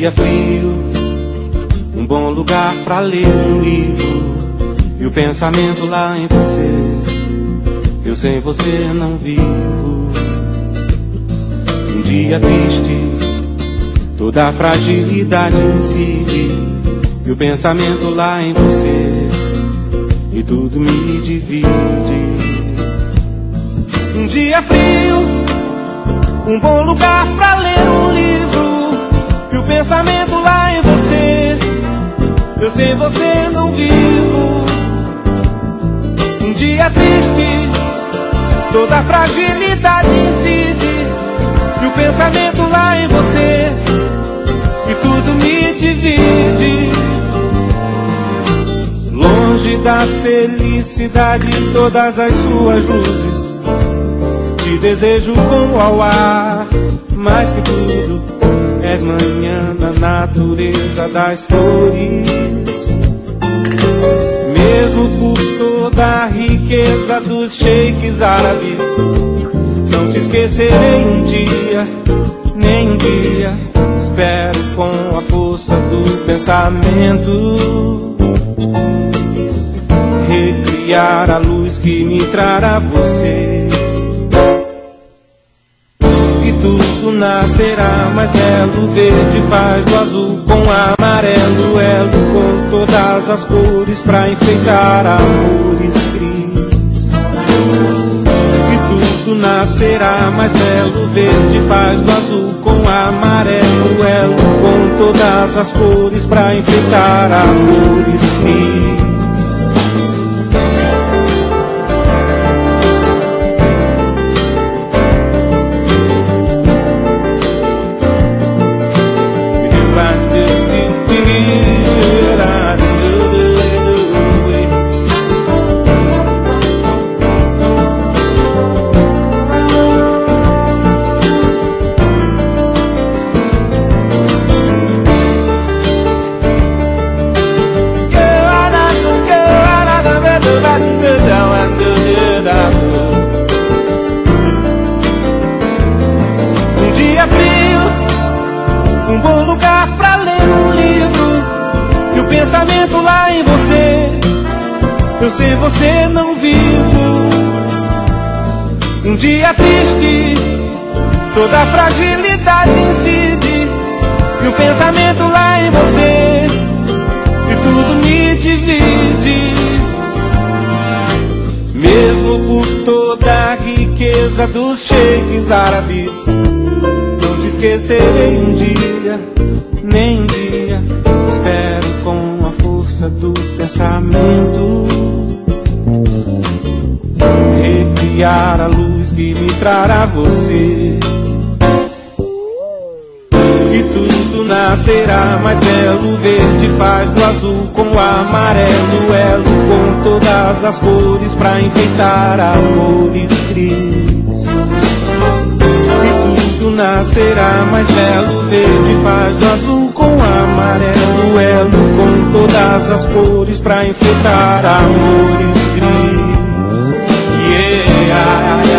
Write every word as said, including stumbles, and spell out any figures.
dia frio, um bom lugar pra ler um livro, e o pensamento lá em você, eu sem você não vivo. Um dia triste, toda a fragilidade incide, e o pensamento lá em você, e tudo me divide. Um dia frio, um bom lugar pra ler um livro, e o pensamento lá em você, eu sem você não vivo. Um dia triste, toda a fragilidade incide, e o pensamento lá em você, e tudo me divide. Longe da felicidade e todas as suas luzes, te desejo como ao ar, mais que tudo, és manhã na natureza das flores. Mesmo por toda a riqueza dos sheiks árabes, não te esquecerei um dia, nem um dia. Espero com a força do pensamento recriar a luz que me trará você. Tudo nascerá mais belo, verde faz do azul com amarelo, elo com todas as cores pra enfeitar amores cris. E tudo nascerá mais belo, verde faz do azul com amarelo, elo com todas as cores pra enfeitar amores cris. Eu sem você não vivo. Um dia triste, toda a fragilidade incide, e o pensamento lá em você, e tudo me divide. Mesmo por toda a riqueza dos sheiks árabes, não te esquecerei um dia, nem um dia. Espero com a força do pensamento recriar a luz que me trará você. E tudo nascerá mais belo, verde faz do azul com o amarelo, elo com todas as cores pra enfeitar amores cris. E tudo nascerá mais belo, verde faz do azul com o amarelo, elo com todas as cores pra enfeitar amores cris. Yeah.